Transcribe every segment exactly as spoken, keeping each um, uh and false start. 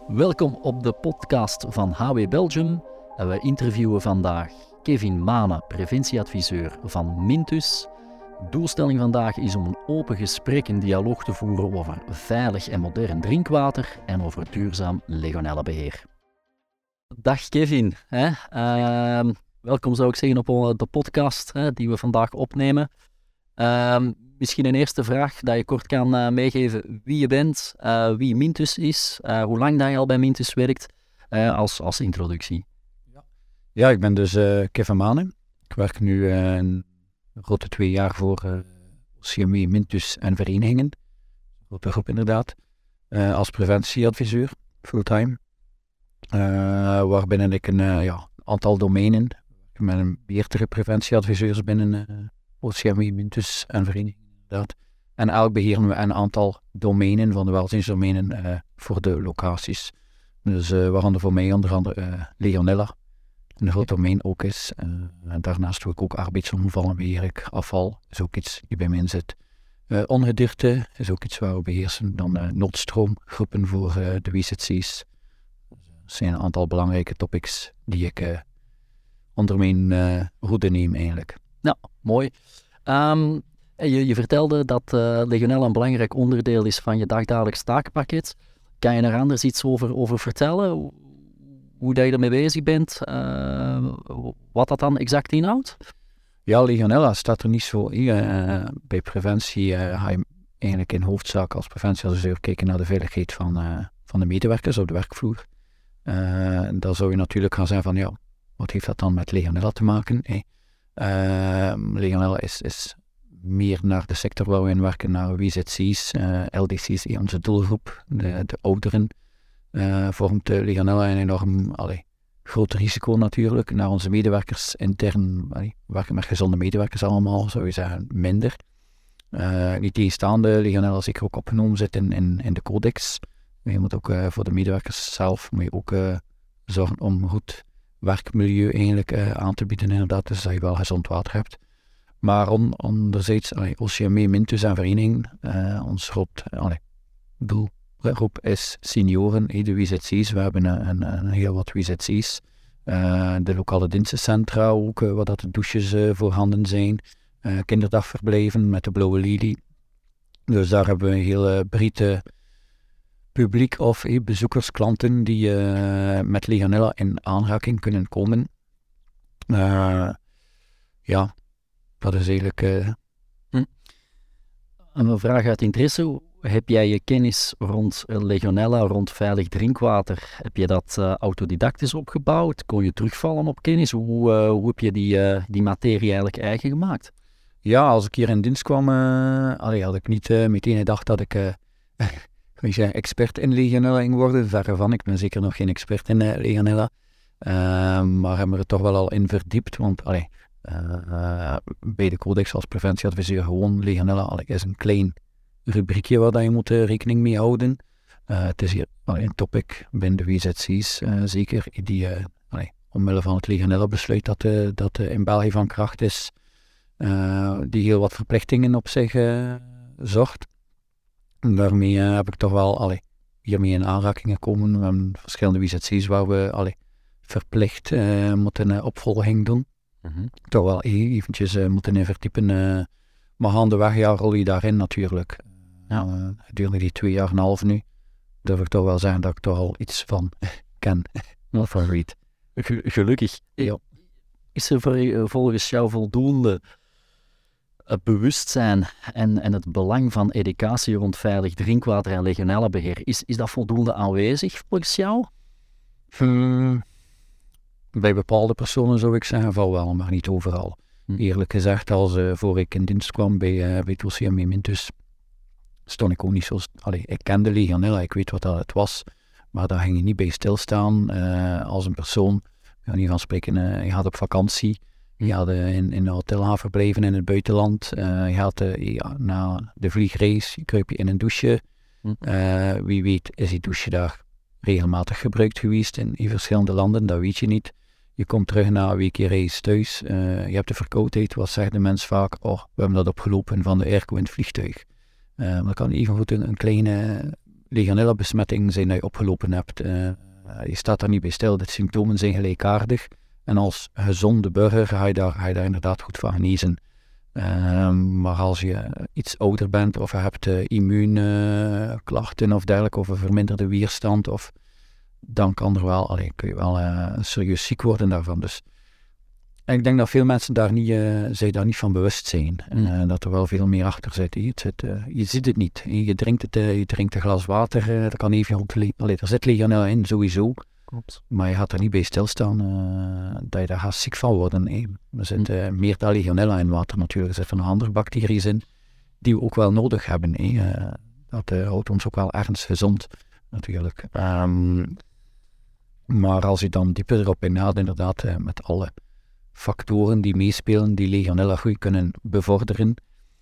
Welkom op de podcast van H W Belgium. En we interviewen vandaag Kevin Maane, preventieadviseur van Mintus. De doelstelling vandaag is om een open gesprek en dialoog te voeren over veilig en modern drinkwater en over duurzaam legionellenbeheer. Dag Kevin, hè? Uh, welkom zou ik zeggen op de podcast hè, die we vandaag opnemen. Uh, misschien een eerste vraag dat je kort kan uh, meegeven wie je bent, uh, wie Mintus is, uh, hoe lang dat je al bij Mintus werkt, uh, als, als introductie. Ja, ja ik ben dus uh, Kevin Maane. Ik werk nu uh, een grote twee jaar voor uh, C M W, Mintus en verenigingen. Een grote groep inderdaad. Uh, als preventieadviseur, fulltime. Uh, waarbinnen ik een uh, ja, aantal domeinen, met een meerdere preventieadviseurs binnen uh, O C M W, Mintus en verenigingen inderdaad. En elk beheren we een aantal domeinen van de welzijnsdomeinen uh, voor de locaties. Dus uh, waaronder voor mij onder andere uh, Legionella, een groot domein ook is. Uh, en daarnaast doe ik ook arbeidsongevallen beheer ik, afval is ook iets die bij mij zit. Uh, ongedierte is ook iets waar we beheersen. Dan uh, noodstroomgroepen voor uh, de W Z C's. Dat zijn een aantal belangrijke topics die ik uh, onder mijn uh, hoede neem eigenlijk. Ja, mooi. Um, je, je vertelde dat uh, Legionella een belangrijk onderdeel is van je dagdagelijks takenpakket. Kan je er anders iets over, over vertellen? Hoe, hoe dat je ermee bezig bent? Uh, wat dat dan exact inhoudt? Ja, Legionella staat er niet zo in. Uh, bij preventie uh, ga je eigenlijk in hoofdzaak als preventieadviseur kijken naar de veiligheid van, uh, van de medewerkers op de werkvloer. Uh, dan zou je natuurlijk gaan zeggen van ja, wat heeft dat dan met Legionella te maken? Hey? Uh, Legionella is, is meer naar de sector waar we in werken, naar W Z C's, uh, L D C's, onze doelgroep, de, de ouderen. Uh, vormt uh, Legionella een enorm allee, groot risico natuurlijk. Naar onze medewerkers intern, allee, werken met gezonde medewerkers allemaal, zou je zeggen, minder. Uh, niet tegenstaande, Legionella zeker ook opgenomen zit in, in, in de codex. Je moet ook uh, voor de medewerkers zelf moet je ook uh, zorgen om goed werkmilieu eigenlijk uh, aan te bieden inderdaad, dus dat je wel gezond water hebt. Maar on, anderzijds, allee, O C M W, Mintus en vereniging, uh, ons groot allee, doelgroep is senioren, hey, de W Z C's, we hebben een, een, een heel wat W Z C's. Uh, de lokale dienstencentra ook, uh, waar dat de douches uh, voorhanden zijn. Uh, kinderdagverblijven met de Blauwe Lilie. Dus daar hebben we een hele breedte publiek of hey, bezoekers, klanten die uh, met Legionella in aanraking kunnen komen. Uh, ja, dat is eigenlijk... Uh... Hm. Een vraag uit interesse. Heb jij je kennis rond Legionella, rond veilig drinkwater, heb je dat uh, autodidactisch opgebouwd? Kon je terugvallen op kennis? Hoe, uh, hoe heb je die, uh, die materie eigenlijk eigen gemaakt? Ja, als ik hier in dienst kwam, uh, allee, had ik niet uh, meteen gedacht dat ik... Uh, Ik ben expert in Legionella ging worden, verre van. Ik ben zeker nog geen expert in uh, Legionella. Uh, maar hebben we er toch wel al in verdiept. Want allee, uh, bij de codex als preventieadviseur gewoon Legionella allee, is een klein rubriekje waar je moet uh, rekening mee houden. Uh, het is hier allee, een topic binnen de W Z C's, uh, zeker, die uh, allee, omwille van het Legionella besluit dat, uh, dat uh, in België van kracht is, uh, die heel wat verplichtingen op zich uh, zorgt. Daarmee uh, heb ik toch wel allee, hiermee in aanraking gekomen. We hebben verschillende W Z C's waar we allee, verplicht uh, moeten uh, opvolging doen. Mm-hmm. Toch wel eh, eventjes uh, moeten in verdiepen. Uh, maar gaandeweg ja, rol je daarin natuurlijk. Ja. Uh, gedurende die twee jaar en een half nu durf ik toch wel zeggen dat ik toch al iets van ken. Not van read. Gelukkig. Ja. Is er voor, volgens jou voldoende het bewustzijn en, en het belang van educatie rond veilig drinkwater en legionellenbeheer, is, is dat voldoende aanwezig volgens jou? Hmm, bij bepaalde personen zou ik zeggen van wel, maar niet overal. Hm. Eerlijk gezegd, als uh, voor ik in dienst kwam bij, uh, bij het O C M W Mintus, stond ik ook niet zo... Allee, ik kende Legionella, ik weet wat dat het was, maar daar ging je niet bij stilstaan uh, als een persoon. Ik ga niet van spreken, uh, je gaat op vakantie. Je gaat uh, in, in een hotel gaan verblijven in het buitenland. Uh, je gaat uh, ja, na de vliegreis, je kruip je in een douche. Uh, wie weet is die douche daar regelmatig gebruikt geweest in, in verschillende landen, dat weet je niet. Je komt terug na een weekje reis thuis. Uh, je hebt de verkoudheid, wat zegt de mens vaak? Oh, we hebben dat opgelopen van de airco in het vliegtuig. Uh, dan kan evengoed een, een kleine Legionella-besmettingen zijn dat je opgelopen hebt. Uh, je staat daar niet bij stil, de symptomen zijn gelijkaardig. En als gezonde burger ga je daar, ga je daar inderdaad goed van genezen. Uh, maar als je iets ouder bent of je hebt uh, immuunklachten uh, of dergelijke, of een verminderde weerstand, of, dan kan er wel, allee, kun je wel uh, serieus ziek worden daarvan. Dus en ik denk dat veel mensen daar niet, uh, zich daar niet van bewust zijn. Mm. Uh, dat er wel veel meer achter zit. Het zit uh, je ziet het niet. Je drinkt, het, uh, je drinkt een glas water, uh, dat kan even goed le- Allee, er zit Legionella in, sowieso. Klopt. Maar je gaat er niet bij stilstaan uh, dat je daar gaat ziek van worden. Hey. Er zit uh, meer dan Legionella in water natuurlijk. Er zitten nog andere bacteriën in die we ook wel nodig hebben. Hey. Uh, dat uh, houdt ons ook wel ergens gezond natuurlijk. Um, maar als je dan dieper erop ingaat, inderdaad, uh, met alle factoren die meespelen, die Legionella-groei kunnen bevorderen.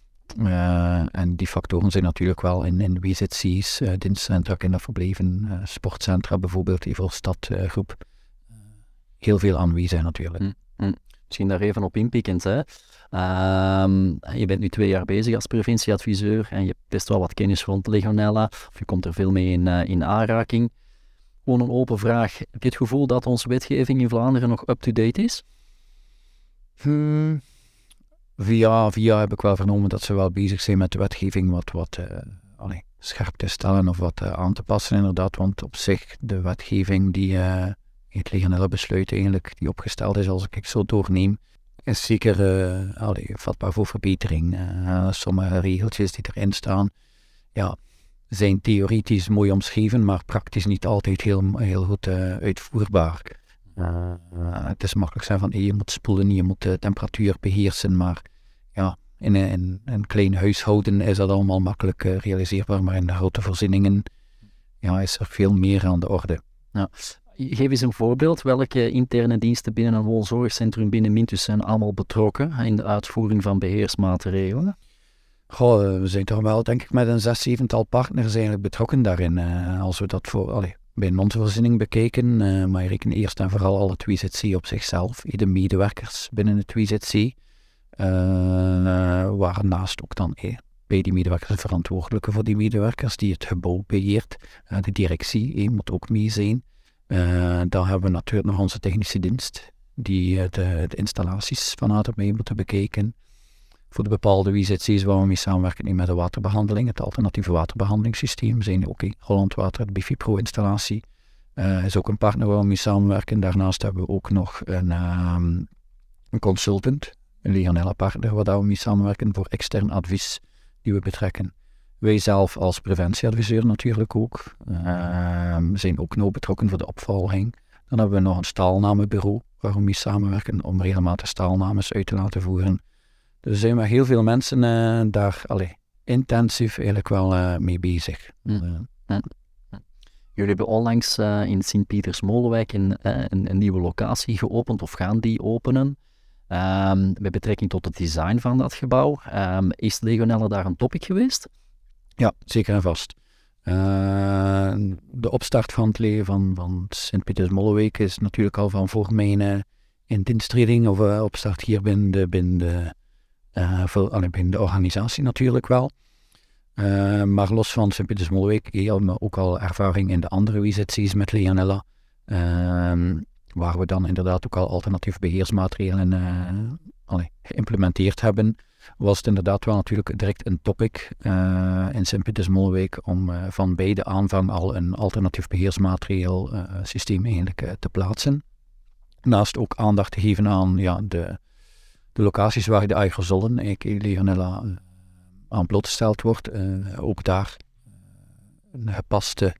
Uh, en die factoren zijn natuurlijk wel in, in W Z C's, uh, dienstcentra, kinderverblijven, uh, sportcentra bijvoorbeeld, Evelstad-groep, uh, heel veel aanwezig natuurlijk. Mm, mm. Misschien daar even op inpikkend. Hè. Uh, je bent nu twee jaar bezig als preventieadviseur en je hebt best wel wat kennis rond Legionella, of je komt er veel mee in, uh, in aanraking. Gewoon een open vraag. Heb je het gevoel dat onze wetgeving in Vlaanderen nog up-to-date is? Hmm. Via, via heb ik wel vernomen dat ze wel bezig zijn met de wetgeving wat, wat uh, allee, scherp te stellen of wat uh, aan te passen inderdaad, want op zich de wetgeving die uh, het Legionella besluit eigenlijk, die opgesteld is als ik het zo doorneem, is zeker uh, allee, vatbaar voor verbetering. Uh, sommige regeltjes die erin staan, ja, zijn theoretisch mooi omschreven, maar praktisch niet altijd heel, heel goed uh, uitvoerbaar. Uh, uh, het is makkelijk zijn van hey, je moet spoelen, je moet de temperatuur beheersen, maar ja, in, in, in een klein huishouden is dat allemaal makkelijk uh, realiseerbaar, maar in de grote voorzieningen ja, is er veel meer aan de orde. Ja. Geef eens een voorbeeld, welke interne diensten binnen een woonzorgcentrum binnen Mintus zijn allemaal betrokken in de uitvoering van beheersmaatregelen? Goh, we zijn toch wel denk ik met een zes, zevental partners eigenlijk betrokken daarin. Uh, als we dat voor... Allee, bij onze voorziening bekijken, uh, maar je rekent eerst en vooral al het W Z C op zichzelf, de medewerkers binnen het W Z C, uh, uh, waarnaast ook dan eh, bij die medewerkers de verantwoordelijke voor die medewerkers die het gebouw beheert, uh, de directie eh, moet ook mee zijn. Uh, dan hebben we natuurlijk nog onze technische dienst, die uh, de, de installaties van A tot B moeten bekijken. Voor de bepaalde W Z C's waar we mee samenwerken met de waterbehandeling, het alternatieve waterbehandelingssysteem, zijn ook okay, Holland Water, de Bifipro-installatie, uh, is ook een partner waar we mee samenwerken. Daarnaast hebben we ook nog een, um, een consultant, een Legionella-partner, waar we mee samenwerken voor extern advies die we betrekken. Wij zelf als preventieadviseur natuurlijk ook, uh, zijn ook nauw betrokken voor de opvolging. Dan hebben we nog een staalnamenbureau waar we mee samenwerken om regelmatig staalnames uit te laten voeren. Dus er zijn met heel veel mensen uh, daar allee, intensief eigenlijk wel uh, mee bezig. Mm. Uh, mm. Jullie hebben onlangs uh, in Sint-Pieters-Molenwijk een, uh, een, een nieuwe locatie geopend of gaan die openen. Um, met betrekking tot het design van dat gebouw. Um, is Legionella daar een topic geweest? Ja, zeker en vast. Uh, de opstart van het leven van, van Sint-Pieters-Molenwijk is natuurlijk al van voor mijn uh, in dienstreding of uh, opstart hier binnen de, binnen de Uh, voor, allee, binnen de organisatie natuurlijk wel. Uh, maar los van Sint-Pieters-Molenwijk, je had ook al ervaring in de andere W Z C's met Legionella, uh, waar we dan inderdaad ook al alternatieve beheersmaatregelen uh, allee, geïmplementeerd hebben, was het inderdaad wel natuurlijk direct een topic uh, in Sint-Pieters-Molenwijk om uh, van bij de aanvang al een alternatief beheersmaatregel uh, systeem eigenlijk uh, te plaatsen. Naast ook aandacht te geven aan ja, de De locaties waar de aerosolen, eigenlijk Legionella, uh, aan blootgesteld wordt, uh, ook daar uh, een gepaste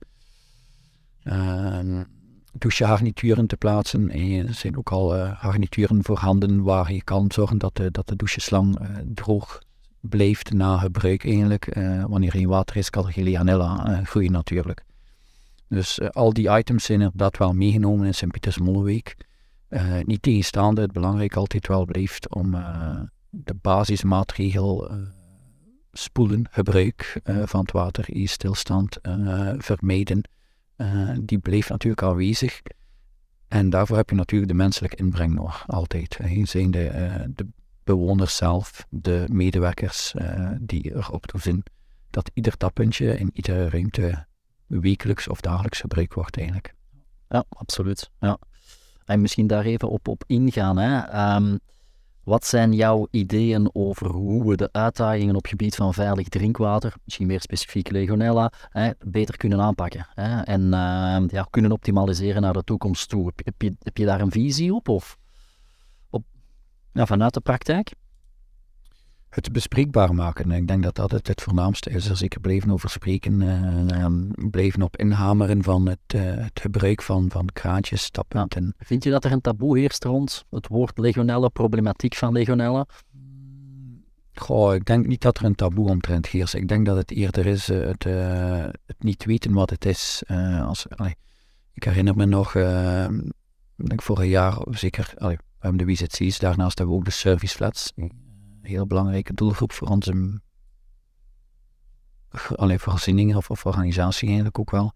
uh, doucheharnituren te plaatsen. En er zijn ook al uh, harnituren voorhanden waar je kan zorgen dat de, dat de doucheslang uh, droog blijft na gebruik eigenlijk. Uh, wanneer er geen water is, kan er geen Legionella uh, groeien natuurlijk. Dus uh, al die items zijn inderdaad wel meegenomen in Sint-Pieters-Molenwijk. Uh, niet tegenstaande, het belangrijk altijd wel blijft om uh, de basismaatregel uh, spoelen, gebruik uh, van het water, stilstand, uh, vermijden. Uh, die blijft natuurlijk aanwezig. En daarvoor heb je natuurlijk de menselijke inbreng nog altijd. Hè. Zijn de, uh, de bewoners zelf, de medewerkers uh, die erop toezien dat ieder tappuntje in iedere ruimte wekelijks of dagelijks gebruikt wordt eigenlijk. Ja, absoluut. Ja. En misschien daar even op, op ingaan. Hè. Um, wat zijn jouw ideeën over hoe we de uitdagingen op het gebied van veilig drinkwater, misschien meer specifiek Legionella, hè, beter kunnen aanpakken? Hè, en uh, ja, kunnen optimaliseren naar de toekomst toe? Heb, heb, je, heb je daar een visie op? Of op, ja, vanuit de praktijk? Het bespreekbaar maken. Ik denk dat dat het, het voornaamste is. Er zeker blijven over spreken. Uh, blijven op inhameren van het, uh, het gebruik van, van kraantjes, stappunten. Ja. Vind je dat er een taboe heerst rond het woord Legionella, problematiek van Legionella? Goh, ik denk niet dat er een taboe omtrent heerst. Ik denk dat het eerder is uh, het, uh, het niet weten wat het is. Uh, als, allee, ik herinner me nog, uh, ik denk vorig jaar zeker, allee, we hebben de W Z C's, daarnaast hebben we ook de service flats. Een heel belangrijke doelgroep voor onze allee, voorzieningen of, of organisatie eigenlijk ook wel.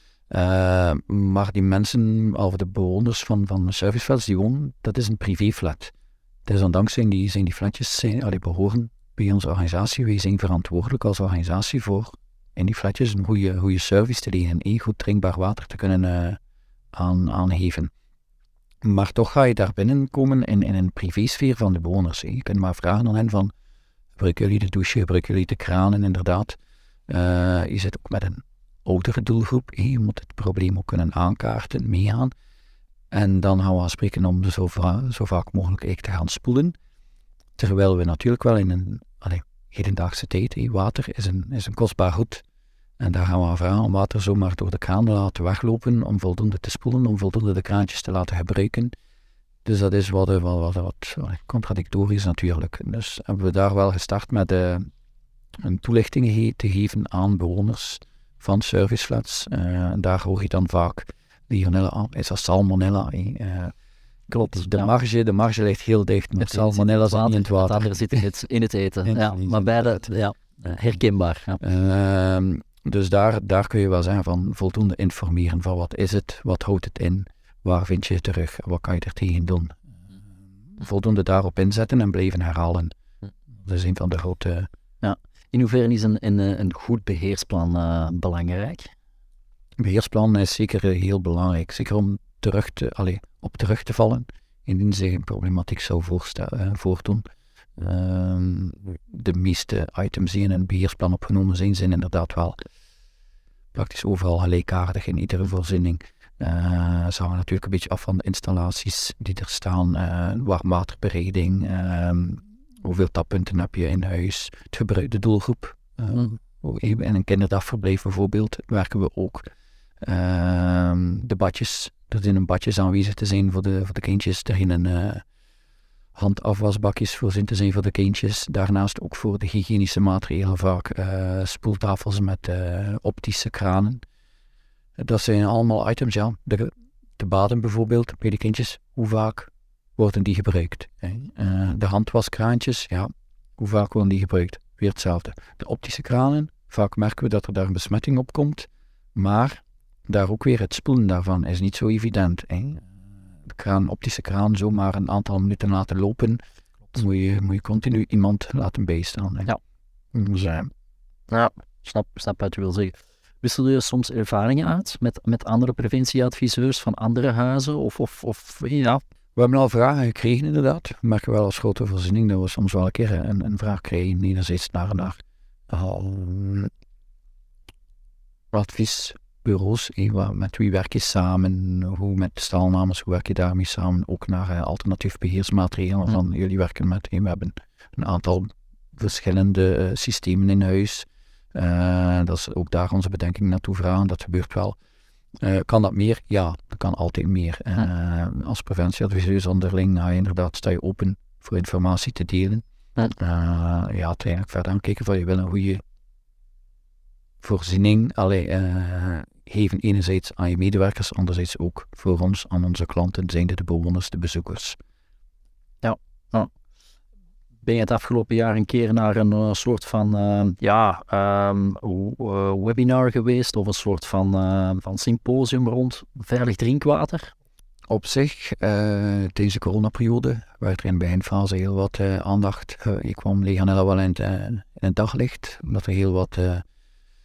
Uh, maar die mensen, of de bewoners van, van serviceflats die wonen, dat is een privéflat. Desondanks zijn die, zijn die flatjes, zijn, allee, behoren bij onze organisatie. Wij zijn verantwoordelijk als organisatie voor in die flatjes een goede, goede service te leveren en goed drinkbaar water te kunnen uh, aan, aangeven. Maar toch ga je daar binnenkomen in, in een privésfeer van de bewoners. Hè. Je kunt maar vragen aan hen van, gebruiken jullie de douche, gebruiken jullie de kranen, inderdaad. Uh, je zit ook met een oudere doelgroep. Hè. Je moet het probleem ook kunnen aankaarten, meegaan. En dan gaan we afspreken om zo, va- zo vaak mogelijk eigenlijk te gaan spoelen. Terwijl we natuurlijk wel in een allee, hedendaagse tijd, hè, water is een, is een kostbaar goed. En daar gaan we aan vragen om water zomaar door de kraan te laten weglopen, om voldoende te spoelen, om voldoende de kraantjes te laten gebruiken. Dus dat is wat, wat, wat, wat contradictorisch natuurlijk. Dus hebben we daar wel gestart met uh, een toelichting ge- te geven aan bewoners van serviceflats. Uh, daar hoor je dan vaak Legionella, is dat Salmonella. Uh, Klopt, de, ja. marge, de marge ligt heel dicht, met Salmonella zit niet in het water. Het andere zit in het, in het eten, in ja, maar beide ja, herkenbaar. Ja. Uh, dus daar, daar kun je wel zeggen van voldoende informeren van wat is het, wat houdt het in, waar vind je het terug, wat kan je er tegen doen. Voldoende daarop inzetten en blijven herhalen. Dat is een van de grote... Ja. In hoeverre is een, een, een goed beheersplan uh, belangrijk? Een beheersplan is zeker heel belangrijk, zeker om terug te, allez, op terug te vallen, indien zich een problematiek zou voorstel, uh, voordoen. Uh, de meeste items die in een beheersplan opgenomen zijn, zijn inderdaad wel praktisch overal gelijkaardig in iedere voorziening. Uh, ze hangen natuurlijk een beetje af van de installaties die er staan, uh, warmwaterbereiding, uh, hoeveel tappunten heb je in huis, het gebruik, de doelgroep. Uh, mm. In een kinderdagverblijf bijvoorbeeld werken we ook. Uh, de badjes, er zijn een badjes aanwezig te zijn voor de, voor de kindjes, er zijn een uh, handafwasbakjes voorzien te zijn voor de kindjes. Daarnaast ook voor de hygiënische maatregelen vaak uh, spoeltafels met uh, optische kranen. Dat zijn allemaal items, ja. De, de baden bijvoorbeeld, bij de kindjes, hoe vaak worden die gebruikt? Uh, de handwaskraantjes, ja, hoe vaak worden die gebruikt? Weer hetzelfde. De optische kranen, vaak merken we dat er daar een besmetting op komt, maar daar ook weer het spoelen daarvan is niet zo evident. Hè? De kraan, optische kraan zomaar een aantal minuten laten lopen, moet je, moet je continu iemand laten bijstaan. Hè? Ja. Dus, uh, ja, snap, snap wat je wil zeggen. Wissel je soms ervaringen uit met, met andere preventieadviseurs van andere huizen? Of, of, of ja... We hebben al vragen gekregen inderdaad. We merken wel als grote voorziening dat we soms wel een keer een, een vraag krijgen, enerzijds naar naar uh, adviesbureaus, eh, met wie werk je samen, hoe met staalnames, hoe werk je daarmee samen, ook naar uh, alternatief beheersmaatregelen, van jullie werken met, eh, we hebben een aantal verschillende uh, systemen in huis, uh, dat is ook daar onze bedenking naartoe vragen, dat gebeurt wel. Uh, kan dat meer? Ja, dat kan altijd meer. Uh, ja. Als preventieadviseur onderling, nou, inderdaad, sta je open voor informatie te delen. Ja, uh, ja uiteindelijk verder aan kijken van je wil een goede voorziening allee, uh, geven, enerzijds aan je medewerkers, anderzijds ook voor ons, aan onze klanten, zijnde de bewoners, de bezoekers. Ja, ja. Ben je het afgelopen jaar een keer naar een uh, soort van uh, ja, um, uh, webinar geweest of een soort van, uh, van symposium rond veilig drinkwater? Op zich, uh, tijdens de coronaperiode, werd er in de beginfase heel wat uh, aandacht. Uh, ik kwam Legionella wel in het, uh, in het daglicht, omdat er heel wat uh,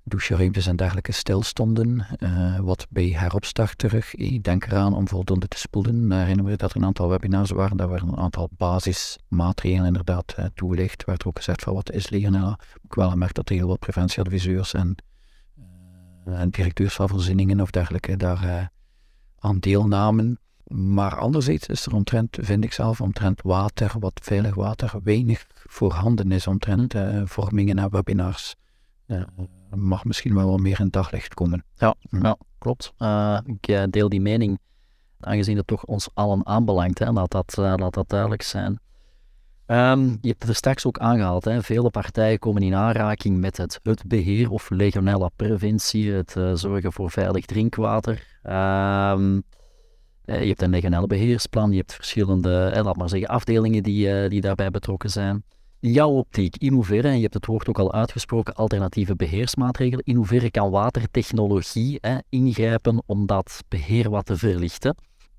doucheruimtes en dergelijke stilstonden, uh, wat bij heropstart terug. Ik denk eraan om voldoende te spoelen. Daar herinneren we dat er een aantal webinars waren, daar werden een aantal basismaatregelen inderdaad uh, toegelicht. Werd er ook gezegd van wat is Legionella. Ik wel gemerkt dat er heel wat preventieadviseurs en, uh, en directeurs van voorzieningen of dergelijke daar uh, aan deelnamen. Maar anderzijds is er omtrent, vind ik zelf, omtrent water, wat veilig water, weinig voorhanden is omtrent uh, vormingen en webinars. Uh, mag misschien wel wat meer in het daglicht komen. Ja, hm. ja klopt. Uh, ik uh, deel die mening, aangezien het toch ons allen aanbelangt, hè, laat, dat, uh, laat dat duidelijk zijn. Um, je hebt het er straks ook aangehaald, hè. Vele partijen komen in aanraking met het, het beheer of legionella-preventie, het uh, zorgen voor veilig drinkwater. Um, je hebt een legionella-beheersplan, je hebt verschillende, eh, laat maar zeggen, afdelingen die, uh, die daarbij betrokken zijn. In jouw optiek, in hoeverre, en je hebt het woord ook al uitgesproken, alternatieve beheersmaatregelen, in hoeverre kan watertechnologie hè, ingrijpen om dat beheer wat te verlichten?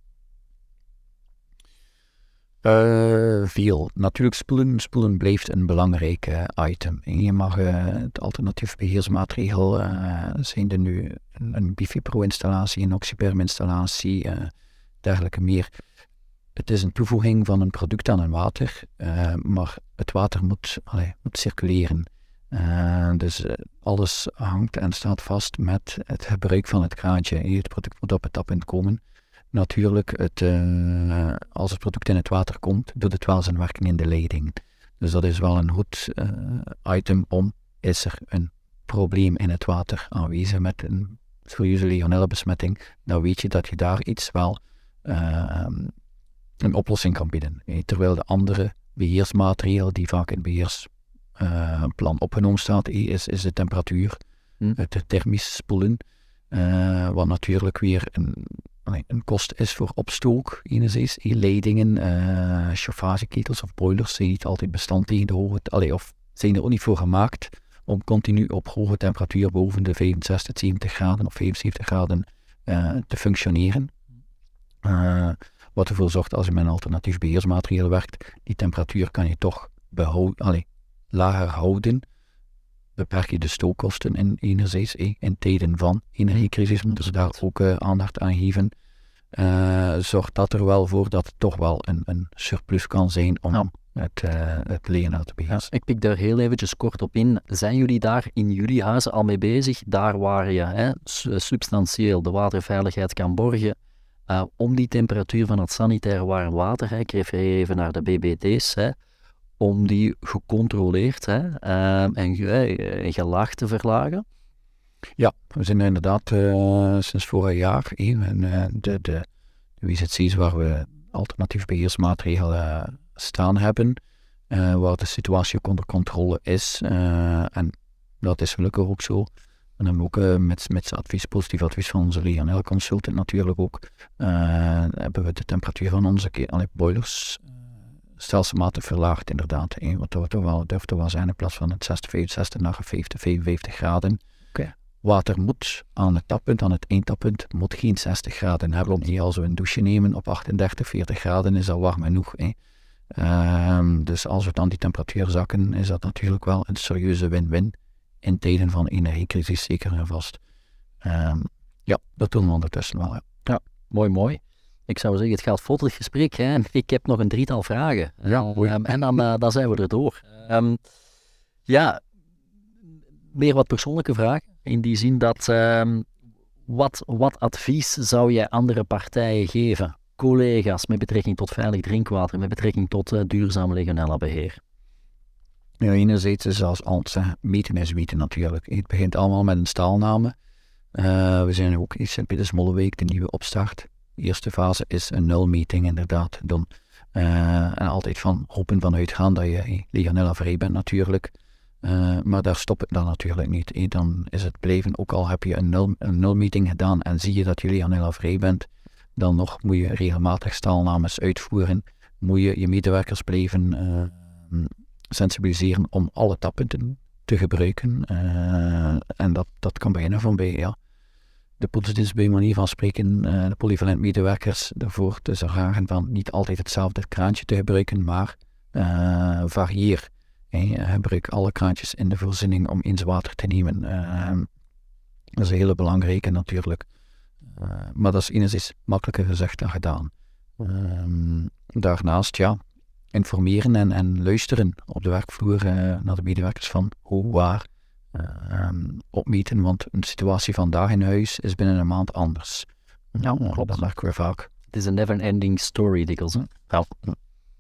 Uh, veel. Natuurlijk, spoelen, spoelen blijft een belangrijk uh, item. En je mag uh, het alternatief beheersmaatregel uh, zijn er nu een, een Bifipro-installatie, een Oxyperm-installatie, uh, dergelijke meer. Het is een toevoeging van een product aan een water, uh, maar het water moet, allee, moet circuleren. Uh, dus uh, alles hangt en staat vast met het gebruik van het kraantje. Het product moet op het tappunt komen. Natuurlijk, het, uh, als het product in het water komt, doet het wel zijn werking in de leiding. Dus dat is wel een goed uh, item om, is er een probleem in het water aanwezig met een serieuze legionella-besmetting, dan weet je dat je daar iets wel uh, een oplossing kan bieden. Terwijl de andere beheersmaatregelen die vaak in het beheersplan uh, opgenomen staat, is, is de temperatuur, hm. het thermisch spoelen, uh, wat natuurlijk weer een een kost is voor opstook, enerzijds. Leidingen, uh, chauffageketels of boilers zijn niet altijd bestand tegen de hoge, allee, of zijn er ook niet voor gemaakt om continu op hoge temperatuur boven de vijfenzestig, zeventig graden of vijfenzeventig graden uh, te functioneren. Uh, wat ervoor zorgt als je met een alternatief beheersmaatregel werkt, die temperatuur kan je toch behouden, allee, lager houden. Beperk je de stookkosten in, enerzijds, eh, in tijden van energiecrisis, moeten ze daar ook uh, aandacht aan geven. Uh, zorgt dat er wel voor dat het toch wel een, een surplus kan zijn om ja. het, uh, het legionella te beheersen. Ja, ik pik daar heel eventjes kort op in. Zijn jullie daar in jullie huizen al mee bezig? Daar waar je hè, substantieel de waterveiligheid kan borgen, uh, om die temperatuur van het sanitair warm water, hè, ik refereer even naar de B B D's, hè, om die gecontroleerd hè, uh, en ge, uh, gelaagd te verlagen? Ja, we zijn er inderdaad uh, sinds vorig jaar eh, en, uh, de, de, de W Z C's waar we alternatief beheersmaatregelen uh, staan hebben, uh, waar de situatie ook onder controle is. Uh, en dat is gelukkig ook zo. En dan ook uh, met, met advies, positief advies van onze Legionella consultant natuurlijk ook, uh, hebben we de temperatuur van onze allee, boilers stelselmatig verlaagd inderdaad. Eh, wat dat toch wel, durft toch wel zijn in plaats van het zestig, vijfenzestig naar vijftig, vijfenvijftig graden. Okay. Water moet aan het tappunt, aan het eindtappunt, moet geen zestig graden hebben. Klopt. Als we een douche nemen op achtendertig, veertig graden is dat warm genoeg. Eh. Um, dus als we dan die temperatuur zakken, is dat natuurlijk wel een serieuze win-win in tijden van energiecrisis, zeker en vast. Um, ja, dat doen we ondertussen wel. Ja, ja mooi, mooi. Ik zou zeggen, het gaat vlot het gesprek. Hè. Ik heb nog een drietal vragen. Ja, uh, um, en dan, uh, dan zijn we er door. Um, ja, meer wat persoonlijke vragen. In die zin dat, um, wat, wat advies zou jij andere partijen geven? Collega's met betrekking tot veilig drinkwater, met betrekking tot uh, duurzaam legionella-beheer? Ja, enerzijds is zoals altijd zeggen, meten is weten natuurlijk. Het begint allemaal met een staalname. Uh, we zijn ook in Sint-Peters-Molenbeek, de nieuwe opstart. De eerste fase is een nulmeting inderdaad doen. Uh, en altijd van hopen van uitgaan dat je legionella vrij bent natuurlijk. Uh, maar daar stopt het dan natuurlijk niet. Eh, dan is het blijven, ook al heb je een, nul, een nulmeting gedaan en zie je dat je legionella vrij bent, dan nog moet je regelmatig staalnames uitvoeren. Moet je je medewerkers blijven uh, sensibiliseren om alle tappunten te gebruiken. Uh, en dat, dat kan beginnen van bij, ja. De poetsdienst bij manier van spreken, uh, de polyvalent medewerkers ervoor te zorgen van niet altijd hetzelfde kraantje te gebruiken, maar uh, varieer Hey, gebruik alle kraantjes in de voorziening om eens water te nemen. Uh, dat is een hele belangrijke natuurlijk. Uh, maar dat is enerzijds makkelijker gezegd dan gedaan. Uh, daarnaast, ja, informeren en, en luisteren op de werkvloer uh, naar de medewerkers van hoe, waar, uh, um, opmeten, want een situatie vandaag in huis is binnen een maand anders. Ja, uh, klopt. Dat merken we vaak. Het is een never-ending story, dikwijls. Ja. Ja. Oké,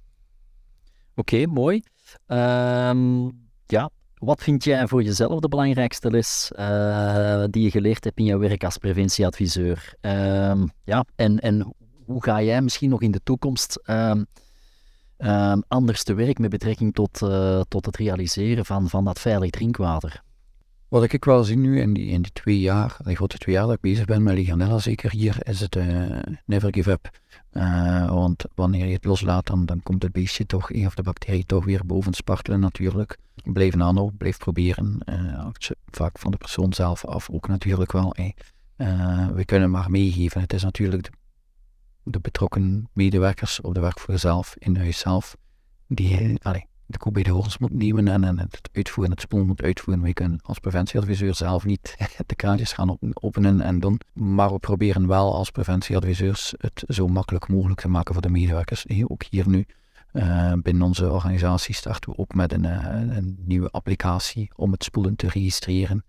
okay, mooi. Um, ja, wat vind jij voor jezelf de belangrijkste les uh, die je geleerd hebt in jouw werk als preventieadviseur? Um, ja, en, en hoe ga jij misschien nog in de toekomst um, um, anders te werk met betrekking tot, uh, tot het realiseren van, van dat veilig drinkwater? Wat ik wel zie nu in die, in die twee jaar, de grote twee jaar dat ik bezig ben met Legionella, zeker hier, is het uh, never give up. Uh, want wanneer je het loslaat, dan, dan komt het beestje toch, of de bacterie toch weer boven spartelen natuurlijk. Blijf nano, blijf proberen. Uh, vaak van de persoon zelf af ook natuurlijk wel. Eh. Uh, we kunnen maar meegeven. Het is natuurlijk de, de betrokken medewerkers op de werkvloer zelf, in huis zelf, die allee, de koe bij de horens moet nemen en, en het uitvoeren, het spul moet uitvoeren. We kunnen als preventieadviseur zelf niet de kraantjes gaan openen en doen, maar we proberen wel als preventieadviseurs het zo makkelijk mogelijk te maken voor de medewerkers. Ook hier nu, uh, binnen onze organisatie starten we ook met een, uh, een nieuwe applicatie om het spoelen te registreren.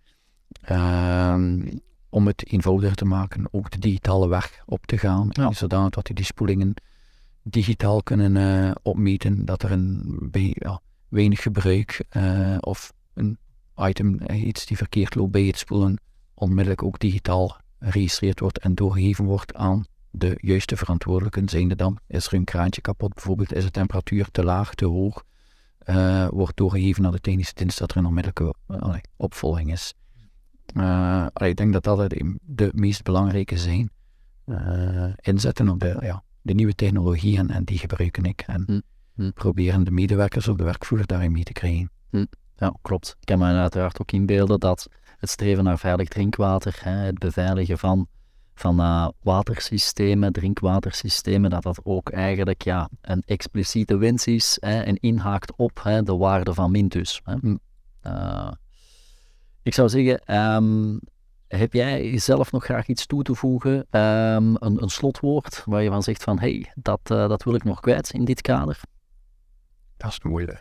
Uh, om het eenvoudiger te maken, ook de digitale weg op te gaan, ja. Zodanig dat die spoelingen digitaal kunnen uh, opmeten, dat er een bij, ja, weinig gebruik uh, of een item, uh, iets die verkeerd loopt bij het spoelen, onmiddellijk ook digitaal geregistreerd wordt en doorgegeven wordt aan de juiste verantwoordelijken. Zijnde dan, is er een kraantje kapot bijvoorbeeld, is de temperatuur te laag, te hoog, uh, wordt doorgegeven naar de technische dienst dat er een onmiddellijke uh, allee, opvolging is. Uh, allee, ik denk dat dat de, de meest belangrijke zijn. Uh, inzetten op de, ja, de nieuwe technologie en, en die gebruiken ik. En hm. Hm. proberen de medewerkers op de werkvloer daarin mee te krijgen. Hm. Ja, klopt. Ik kan me uiteraard ook inbeelden dat het streven naar veilig drinkwater, hè, het beveiligen van, van uh, watersystemen, drinkwatersystemen, dat dat ook eigenlijk ja, een expliciete wens is hè, en inhaakt op hè, de waarde van Mintus. Hè. Hm. Uh, ik zou zeggen... Um, Heb jij zelf nog graag iets toe te voegen, um, een, een slotwoord waar je van zegt van, hé, hey, dat, uh, dat wil ik nog kwijt in dit kader? Dat is moeilijk.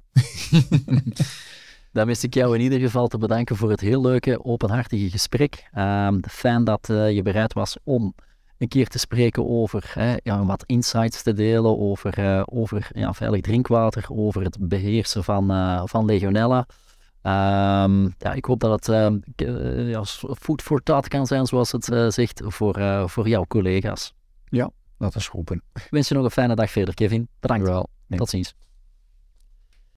Dan wist ik jou in ieder geval te bedanken voor het heel leuke, openhartige gesprek. Um, fijn dat uh, je bereid was om een keer te spreken over hè, ja, wat insights te delen over, uh, over ja, veilig drinkwater, over het beheersen van, uh, van Legionella. Um, ja, ik hoop dat het uh, ja, food for thought kan zijn, zoals het uh, zegt, voor, uh, voor jouw collega's. Ja, dat is hopen. Ik wens je nog een fijne dag verder, Kevin. Bedankt. Wel. Nee. Tot ziens.